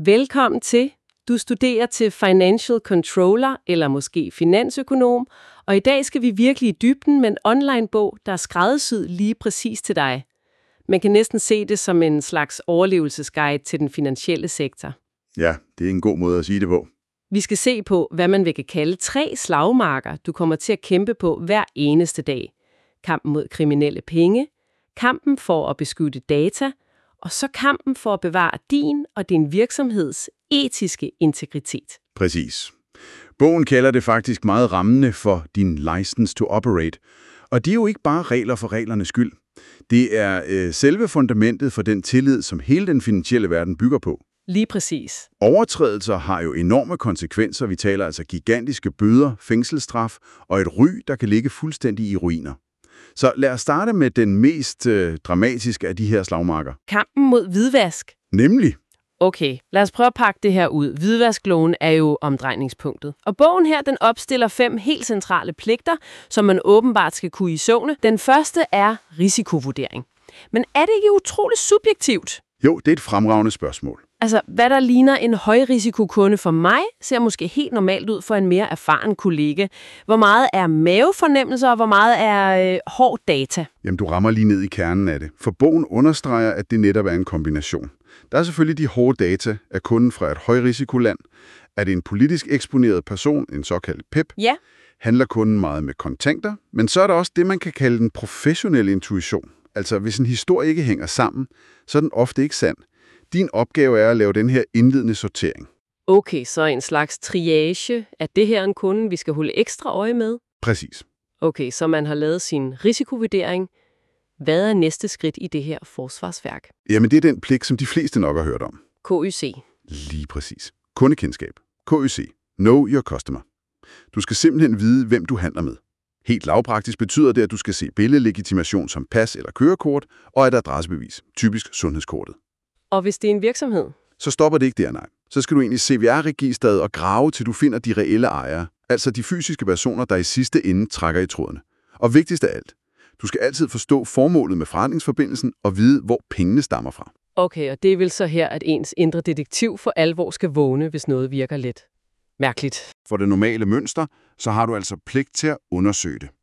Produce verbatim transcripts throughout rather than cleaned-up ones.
Velkommen til. Du studerer til Financial Controller eller måske finansøkonom, og i dag skal vi virkelig i dybden med en online-bog, der er skræddersyet lige præcis til dig. Man kan næsten se det som en slags overlevelsesguide til den finansielle sektor. Ja, det er en god måde at sige det på. Vi skal se på, hvad man vil kalde tre slagmarker, du kommer til at kæmpe på hver eneste dag. Kampen mod kriminelle penge, kampen for at beskytte data, og så kampen for at bevare din og din virksomheds etiske integritet. Præcis. Bogen kalder det faktisk meget rammende for din license to operate. Og det er jo ikke bare regler for reglernes skyld. Det er øh, selve fundamentet for den tillid, som hele den finansielle verden bygger på. Lige præcis. Overtrædelser har jo enorme konsekvenser. Vi taler altså gigantiske bøder, fængselsstraf og et ry, der kan ligge fuldstændig i ruiner. Så lad os starte med den mest øh, dramatiske af de her slagmarker. Kampen mod hvidvask. Nemlig? Okay, lad os prøve at pakke det her ud. Hvidvaskloven er jo omdrejningspunktet. Og bogen her, den opstiller fem helt centrale pligter, som man åbenbart skal kunne i søvne. Den første er risikovurdering. Men er det ikke utroligt subjektivt? Jo, det er et fremragende spørgsmål. Altså, hvad der ligner en højrisikokunde for mig, ser måske helt normalt ud for en mere erfaren kollega. Hvor meget er mavefornemmelser, og hvor meget er øh, hård data? Jamen, du rammer lige ned i kernen af det. For bogen understreger, at det netop er en kombination. Der er selvfølgelig de hårde data af kunden fra et højrisikoland. Er det en politisk eksponeret person, en såkaldt P E P? Ja. Handler kunden meget med kontanter? Men så er der også det, man kan kalde den professionelle intuition. Altså, hvis en historie ikke hænger sammen, så er den ofte ikke sand. Din opgave er at lave den her indledende sortering. Okay, så en slags triage. Er det her en kunde, vi skal holde ekstra øje med? Præcis. Okay, så man har lavet sin risikovurdering. Hvad er næste skridt i det her forsvarsværk? Jamen, det er den pligt, som de fleste nok har hørt om. K Y C. Lige præcis. Kundekendskab. K Y C. Know your customer. Du skal simpelthen vide, hvem du handler med. Helt lavpraktisk betyder det, at du skal se billedlegitimation som pas eller kørekort og et adressebevis, typisk sundhedskortet. Og hvis det er en virksomhed? Så stopper det ikke der, nej. Så skal du ind i C V R-registeret og grave, til du finder de reelle ejere, altså de fysiske personer, der i sidste ende trækker i trådene. Og vigtigst af alt, du skal altid forstå formålet med forretningsforbindelsen og vide, hvor pengene stammer fra. Okay, og det er vel så her, at ens indre detektiv for alvor skal vågne, hvis noget virker lidt mærkeligt. For det normale mønster, så har du altså pligt til at undersøge det.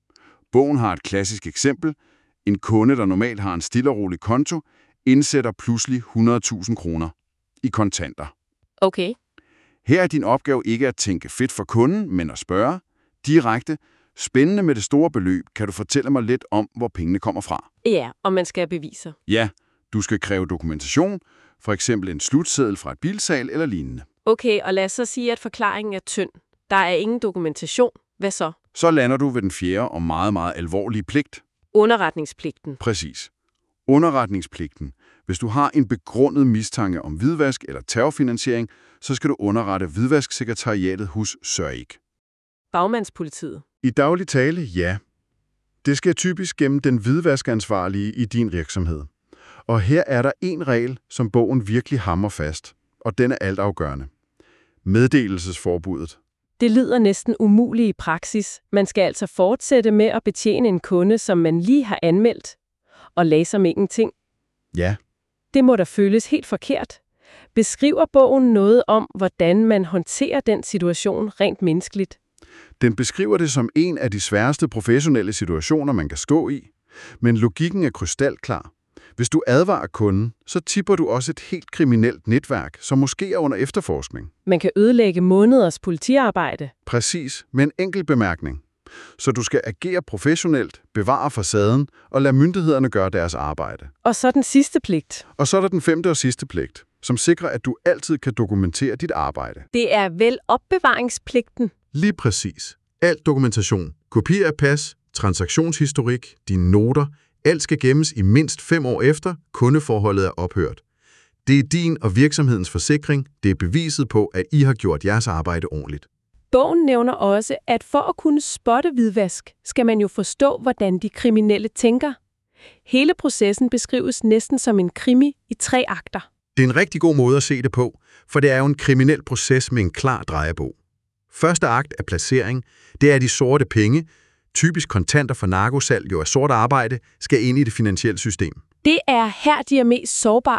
Bogen har et klassisk eksempel. En kunde, der normalt har en stille og rolig konto, indsætter pludselig hundrede tusind kroner i kontanter. Okay. Her er din opgave ikke at tænke fedt for kunden, men at spørge direkte. Spændende med det store beløb, kan du fortælle mig lidt om, hvor pengene kommer fra? Ja, og man skal have beviser. Ja, du skal kræve dokumentation, for eksempel en slutseddel fra et bilsalg eller lignende. Okay, og lad os så sige, at forklaringen er tynd. Der er ingen dokumentation. Hvad så? Så lander du ved den fjerde og meget, meget alvorlige pligt. Underretningspligten. Præcis. Underretningspligten. Hvis du har en begrundet mistanke om hvidvask eller terrorfinansiering, så skal du underrette hvidvasksekretariatet hos Sørik. Bagmandspolitiet. I daglig tale, ja. Det sker typisk gennem den hvidvaskansvarlige i din virksomhed. Og her er der en regel, som bogen virkelig hammer fast, og den er altafgørende. Meddelelsesforbuddet. Det lyder næsten umuligt i praksis. Man skal altså fortsætte med at betjene en kunde, som man lige har anmeldt, og lade som ingenting. Ja. Det må da føles helt forkert. Beskriver bogen noget om, hvordan man håndterer den situation rent menneskeligt? Den beskriver det som en af de sværeste professionelle situationer, man kan stå i. Men logikken er krystalklar. Hvis du advarer kunden, så tipper du også et helt kriminelt netværk, som måske er under efterforskning. Man kan ødelægge måneders politiarbejde. Præcis, med en enkelt bemærkning. Så du skal agere professionelt, bevare facaden og lade myndighederne gøre deres arbejde. Og så den sidste pligt. Og så er der den femte og sidste pligt, som sikrer, at du altid kan dokumentere dit arbejde. Det er vel opbevaringspligten? Lige præcis. Al dokumentation, kopier af pas, transaktionshistorik, dine noter, alt skal gemmes i mindst fem år efter, kundeforholdet er ophørt. Det er din og virksomhedens forsikring. Det er beviset på, at I har gjort jeres arbejde ordentligt. Bogen nævner også, at for at kunne spotte hvidvask, skal man jo forstå, hvordan de kriminelle tænker. Hele processen beskrives næsten som en krimi i tre akter. Det er en rigtig god måde at se det på, for det er jo en kriminel proces med en klar drejebog. Første akt er placering. Det er de sorte penge, typisk kontanter for narkosalg jo af sort arbejde, skal ind i det finansielle system. Det er her, de er mest sårbare.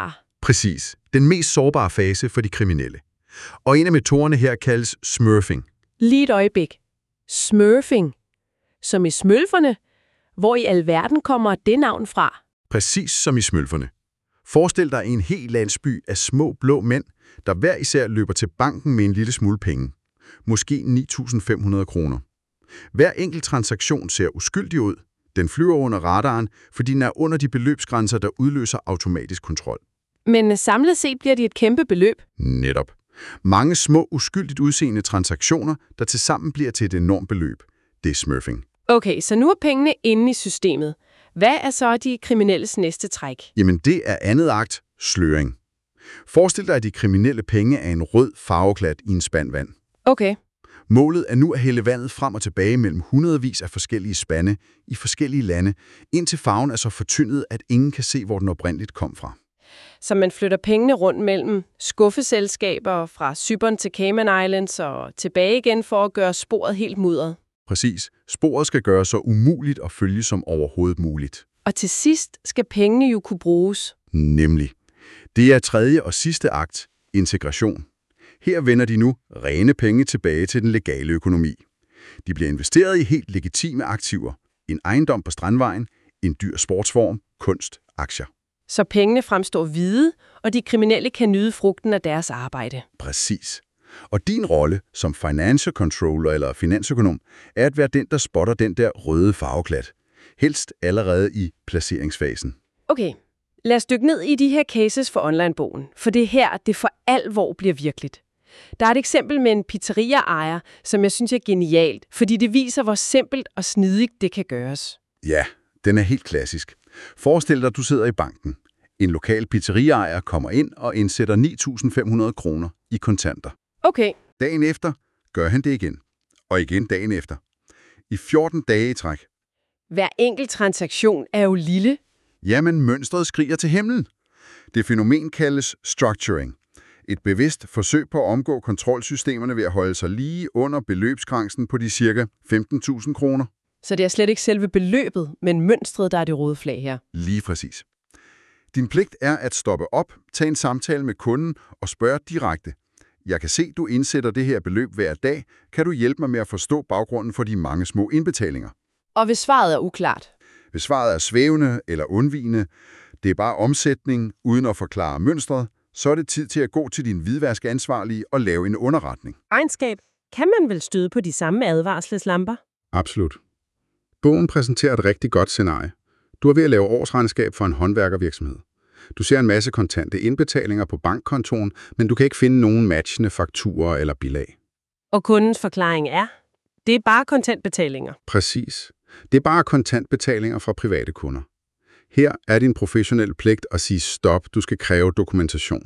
Præcis. Den mest sårbare fase for de kriminelle. Og en af metoderne her kaldes smurfing. Lige et øjeblik. Smurfing. Som i smølferne. Hvor i alverden kommer det navn fra? Præcis som i smølferne. Forestil dig en hel landsby af små blå mænd, der hver især løber til banken med en lille smule penge. Måske ni tusind fem hundrede kroner. Hver enkelt transaktion ser uskyldig ud. Den flyver under radaren, fordi den er under de beløbsgrænser, der udløser automatisk kontrol. Men samlet set bliver det et kæmpe beløb. Netop. Mange små, uskyldigt udseende transaktioner, der tilsammen bliver til et enormt beløb. Det er smurfing. Okay, så nu er pengene inde i systemet. Hvad er så de kriminelles næste træk? Jamen det er andet akt, sløring. Forestil dig, at de kriminelle penge er en rød farveklat i en spand vand. Okay. Målet er nu at hælde vandet frem og tilbage mellem hundredvis af forskellige spande i forskellige lande, indtil farven er så fortyndet, at ingen kan se, hvor den oprindeligt kom fra. Så man flytter pengene rundt mellem skuffeselskaber fra Cypern til Cayman Islands og tilbage igen for at gøre sporet helt mudret. Præcis. Sporet skal gøres så umuligt at følge som overhovedet muligt. Og til sidst skal pengene jo kunne bruges. Nemlig. Det er tredje og sidste akt, integration. Her vender de nu rene penge tilbage til den legale økonomi. De bliver investeret i helt legitime aktiver. En ejendom på Strandvejen, en dyr sportsform, kunst, aktier. Så pengene fremstår hvide, og de kriminelle kan nyde frugten af deres arbejde. Præcis. Og din rolle som financial controller eller finansøkonom er at være den, der spotter den der røde farveklat. Helst allerede i placeringsfasen. Okay, lad os dykke ned i de her cases for onlinebogen, for det er her, det for alvor bliver virkeligt. Der er et eksempel med en pizzeria-ejer, som jeg synes er genialt, fordi det viser, hvor simpelt og smidigt det kan gøres. Ja, den er helt klassisk. Forestil dig, at du sidder i banken. En lokal pizzeria-ejer kommer ind og indsætter ni tusind fem hundrede kroner i kontanter. Okay. Dagen efter gør han det igen. Og igen dagen efter. I fjorten dage i træk. Hver enkelt transaktion er jo lille. Jamen, mønstret skriger til himlen. Det fænomen kaldes structuring. Et bevidst forsøg på at omgå kontrolsystemerne ved at holde sig lige under beløbsgrænsen på de ca. femten tusind kroner. Så det er slet ikke selve beløbet, men mønstret, der er det røde flag her. Lige præcis. Din pligt er at stoppe op, tage en samtale med kunden og spørge direkte. Jeg kan se, du indsætter det her beløb hver dag. Kan du hjælpe mig med at forstå baggrunden for de mange små indbetalinger? Og hvis svaret er uklart? Hvis svaret er svævende eller undvigende, det er bare omsætning uden at forklare mønstret, så er det tid til at gå til din hvidvaskansvarlige og lave en underretning. Regnskab. Kan man vel støde på de samme advarselslamper? Absolut. Bogen præsenterer et rigtig godt scenarie. Du er ved at lave årsregnskab for en håndværkervirksomhed. Du ser en masse kontante indbetalinger på bankkontoen, men du kan ikke finde nogen matchende fakturer eller bilag. Og kundens forklaring er, det er bare kontantbetalinger. Præcis. Det er bare kontantbetalinger fra private kunder. Her er din professionelle pligt at sige stop, du skal kræve dokumentation.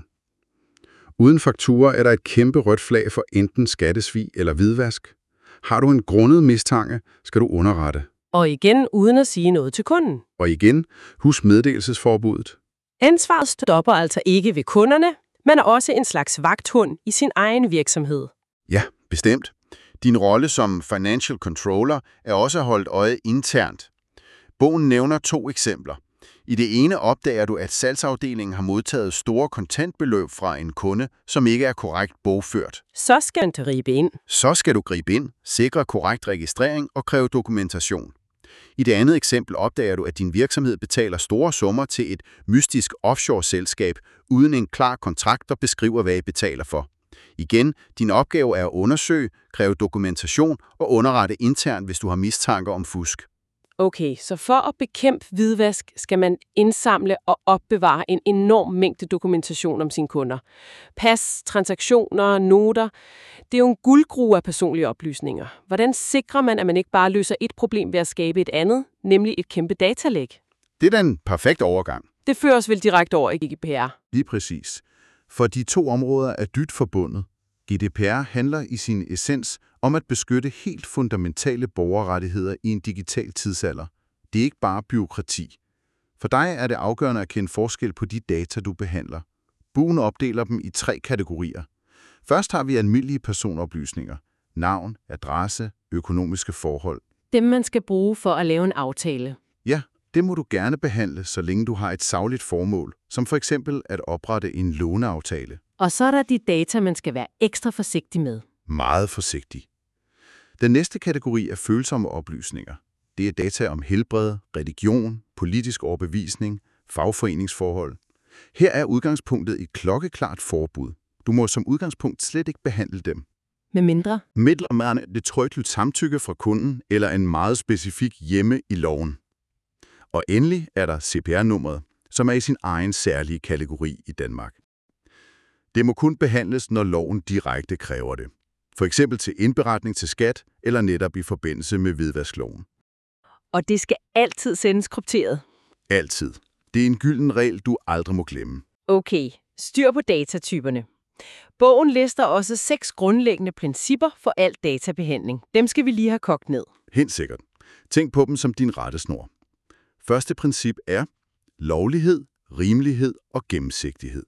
Uden fakturer er der et kæmpe rødt flag for enten skattesvig eller hvidvask. Har du en grundet mistanke, skal du underrette. Og igen uden at sige noget til kunden. Og igen, husk meddelelsesforbuddet. Ansvaret stopper altså ikke ved kunderne, men er også en slags vagthund i sin egen virksomhed. Ja, bestemt. Din rolle som financial controller er også at holde øje internt. Bogen nævner to eksempler. I det ene opdager du, at salgsafdelingen har modtaget store kontantbeløb fra en kunde, som ikke er korrekt bogført. Så skal man gribe ind. Så skal du gribe ind, sikre korrekt registrering og kræve dokumentation. I det andet eksempel opdager du, at din virksomhed betaler store summer til et mystisk offshore-selskab uden en klar kontrakt, der beskriver, hvad I betaler for. Igen, din opgave er at undersøge, kræve dokumentation og underrette internt, hvis du har mistanker om fusk. Okay, så for at bekæmpe hvidvask skal man indsamle og opbevare en enorm mængde dokumentation om sine kunder. Pas, transaktioner, noter. Det er jo en guldgrue af personlige oplysninger. Hvordan sikrer man, at man ikke bare løser et problem ved at skabe et andet, nemlig et kæmpe datalæk? Det er da en perfekt overgang. Det fører os vel direkte over i G D P R. Lige præcis. For de to områder er dybt forbundet. G D P R handler i sin essens om at beskytte helt fundamentale borgerrettigheder i en digital tidsalder. Det er ikke bare byråkrati. For dig er det afgørende at kende forskel på de data, du behandler. Bogen opdeler dem i tre kategorier. Først har vi almindelige personoplysninger. Navn, adresse, økonomiske forhold. Dem, man skal bruge for at lave en aftale. Ja, Det må du gerne behandle, så længe du har et sagligt formål, som for eksempel at oprette en låneaftale. Og så er der de data, man skal være ekstra forsigtig med. Meget forsigtig. Den næste kategori er følsomme oplysninger. Det er data om helbred, religion, politisk overbevisning, fagforeningsforhold. Her er udgangspunktet et klokkeklart forbud. Du må som udgangspunkt slet ikke behandle dem. Med mindre? Midlermærende det trykkeligt samtykke fra kunden eller en meget specifik hjemme i loven. Og endelig er der C P R-nummeret, som er i sin egen særlige kategori i Danmark. Det må kun behandles, når loven direkte kræver det. For eksempel til indberetning til skat eller netop i forbindelse med hvidvaskloven. Og det skal altid sendes krypteret? Altid. Det er en gylden regel, du aldrig må glemme. Okay, styr på datatyperne. Bogen lister også seks grundlæggende principper for al databehandling. Dem skal vi lige have kogt ned. Helt sikkert. Tænk på dem som din rettesnor. Første princip er lovlighed, rimelighed og gennemsigtighed.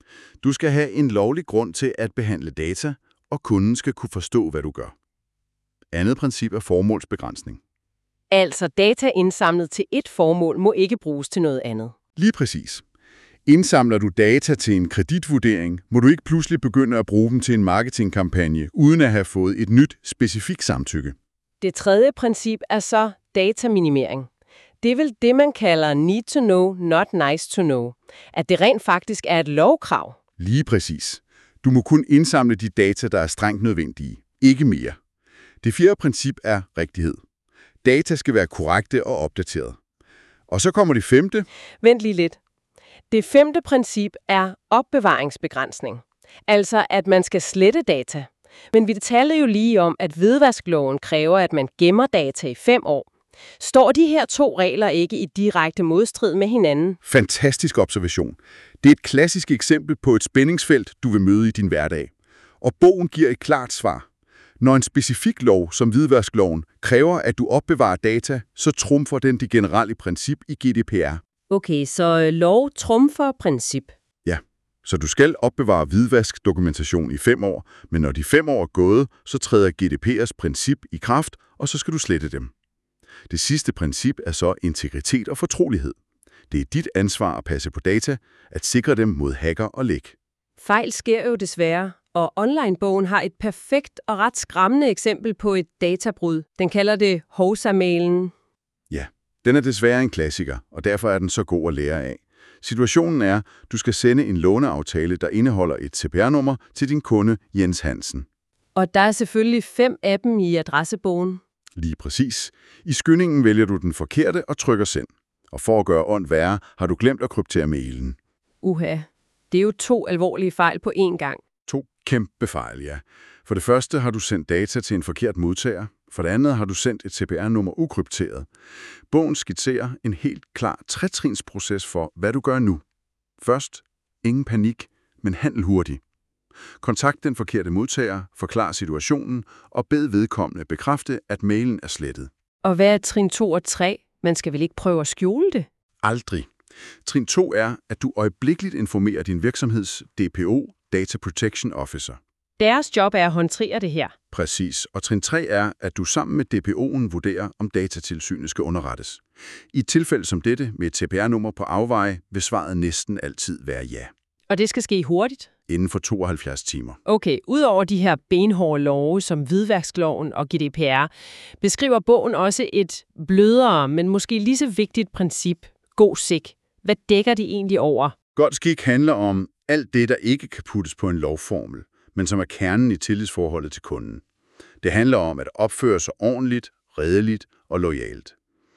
Du skal have en lovlig grund til at behandle data, og kunden skal kunne forstå, hvad du gør. Andet princip er formålsbegrænsning. Altså data indsamlet til et formål må ikke bruges til noget andet. Lige præcis. Indsamler du data til en kreditvurdering, må du ikke pludselig begynde at bruge dem til en marketingkampagne, uden at have fået et nyt, specifikt samtykke. Det tredje princip er så dataminimering. Det er vel det, man kalder need to know, not nice to know. At det rent faktisk er et lovkrav. Lige præcis. Du må kun indsamle de data, der er strengt nødvendige. Ikke mere. Det fjerde princip er rigtighed. Data skal være korrekte og opdateret. Og så kommer det femte. Vent lige lidt. Det femte princip er opbevaringsbegrænsning. Altså, at man skal slette data. Men vi talte jo lige om, at hvidvaskloven kræver, at man gemmer data i fem år. Står de her to regler ikke i direkte modstrid med hinanden? Fantastisk observation. Det er et klassisk eksempel på et spændingsfelt, du vil møde i din hverdag. Og bogen giver et klart svar. Når en specifik lov, som hvidvaskloven, kræver, at du opbevarer data, så trumfer den det generelle princip i G D P R. Okay, så lov trumfer princip. Ja, så du skal opbevare hvidvaskdokumentation i fem år, men når de fem år er gået, så træder G D P R's princip i kraft, og så skal du slette dem. Det sidste princip er så integritet og fortrolighed. Det er dit ansvar at passe på data, at sikre dem mod hacker og læk. Fejl sker jo desværre, og onlinebogen har et perfekt og ret skræmmende eksempel på et databrud. Den kalder det Hovsa-mailen. Ja, den er desværre en klassiker, og derfor er den så god at lære af. Situationen er, du skal sende en låneaftale, der indeholder et C P R-nummer til din kunde Jens Hansen. Og der er selvfølgelig fem af dem i adressebogen. Lige præcis. I skyndingen vælger du den forkerte og trykker send. Og for at gøre ondt værre, har du glemt at kryptere mailen. Uha, det er jo to alvorlige fejl på én gang. To kæmpe fejl, ja. For det første har du sendt data til en forkert modtager. For det andet har du sendt et C P R-nummer ukrypteret. Bogen skitserer en helt klar tretrinsproces for, hvad du gør nu. Først, ingen panik, men handl hurtigt. Kontakt den forkerte modtager, forklar situationen og bed vedkommende bekræfte, at mailen er slettet. Og hvad er trin to og tre? Man skal vel ikke prøve at skjule det? Aldrig. Trin to er, at du øjeblikkeligt informerer din virksomheds D P O, Data Protection Officer. Deres job er at håndtere det her. Præcis. Og trin tre er, at du sammen med D P O'en vurderer, om datatilsynet skal underrettes. I et tilfælde som dette, med et C P R-nummer på afveje, vil svaret næsten altid være ja. Og det skal ske hurtigt? Inden for tooghalvfjerds timer. Okay, udover de her benhårde love som hvidvaskloven og G D P R, beskriver bogen også et blødere, men måske lige så vigtigt princip, god sik. Hvad dækker de egentlig over? God skik handler om alt det, der ikke kan puttes på en lovformel, men som er kernen i tillidsforholdet til kunden. Det handler om at opføre sig ordentligt, redeligt og loyalt.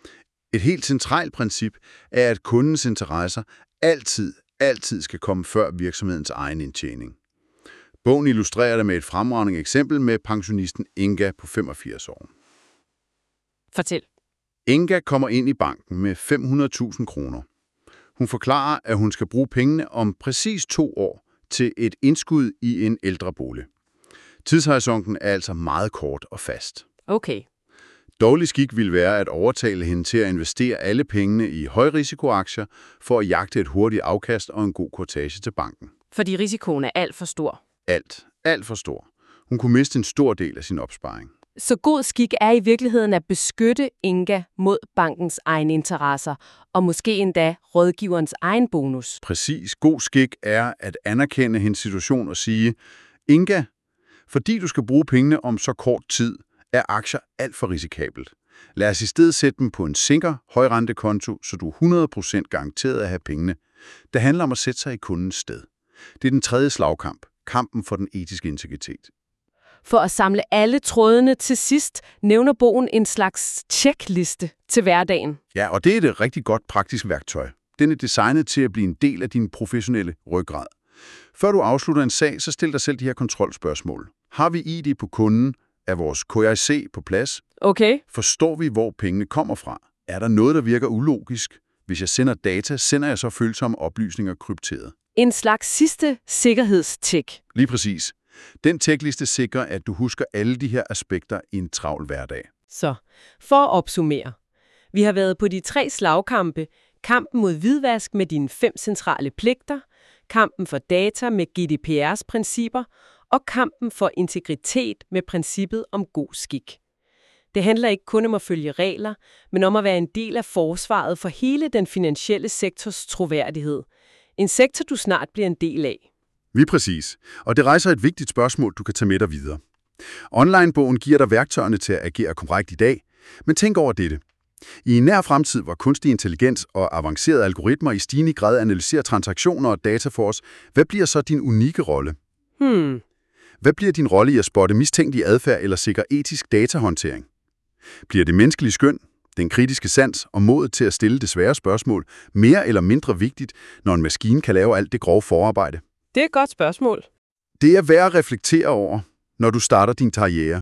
Et helt centralt princip er, at kundens interesser altid, altid skal komme før virksomhedens egen indtjening. Bogen illustrerer det med et fremragende eksempel med pensionisten Inga på femogfirs år. Fortæl. Inga kommer ind i banken med fem hundrede tusind kroner. Hun forklarer, at hun skal bruge pengene om præcis to år til et indskud i en ældrebolig. Tidshorisonten er altså meget kort og fast. Okay. Dårlig skik ville være at overtale hende til at investere alle pengene i højrisikoaktier for at jagte et hurtigt afkast og en god kortage til banken. Fordi risikoen er alt for stor. Alt. Alt for stor. Hun kunne miste en stor del af sin opsparing. Så god skik er i virkeligheden at beskytte Inga mod bankens egne interesser, og måske endda rådgiverens egen bonus. Præcis. God skik er at anerkende hendes situation og sige, Inga, fordi du skal bruge pengene om så kort tid, er aktier alt for risikabelt. Lad os i stedet sætte dem på en sikker højrentekonto, så du er hundrede procent garanteret at have pengene. Det handler om at sætte sig i kundens sted. Det er den tredje slagkamp, kampen for den etiske integritet. For at samle alle trådene til sidst, nævner bogen en slags checkliste til hverdagen. Ja, og det er et rigtig godt praktisk værktøj. Den er designet til at blive en del af din professionelle ryggrad. Før du afslutter en sag, så stil dig selv de her kontrolspørgsmål. Har vi I D på kunden? Er vores K Y C på plads? Okay. Forstår vi, hvor pengene kommer fra? Er der noget, der virker ulogisk? Hvis jeg sender data, sender jeg så følsomme oplysninger krypteret. En slags sidste sikkerhedstjek. Lige præcis. Den tjekliste sikrer, at du husker alle de her aspekter i en travl hverdag. Så, for at opsummere. Vi har været på de tre slagkampe. Kampen mod hvidvask med dine fem centrale pligter, kampen for data med G D P R's principper, og kampen for integritet med princippet om god skik. Det handler ikke kun om at følge regler, men om at være en del af forsvaret for hele den finansielle sektors troværdighed. En sektor, du snart bliver en del af. Lige præcis. Og det rejser et vigtigt spørgsmål, du kan tage med dig videre. Online-bogen giver dig værktøjerne til at agere korrekt i dag, men tænk over dette. I en nær fremtid, hvor kunstig intelligens og avancerede algoritmer i stigende grad analyserer transaktioner og data for os, hvad bliver så din unikke rolle? Hmm. Hvad bliver din rolle i at spotte mistænkelig adfærd eller sikre etisk datahåndtering? Bliver det menneskelige skøn, den kritiske sans og modet til at stille det svære spørgsmål mere eller mindre vigtigt, når en maskine kan lave alt det grove forarbejde? Det er et godt spørgsmål. Det er værd at reflektere over, når du starter din karriere.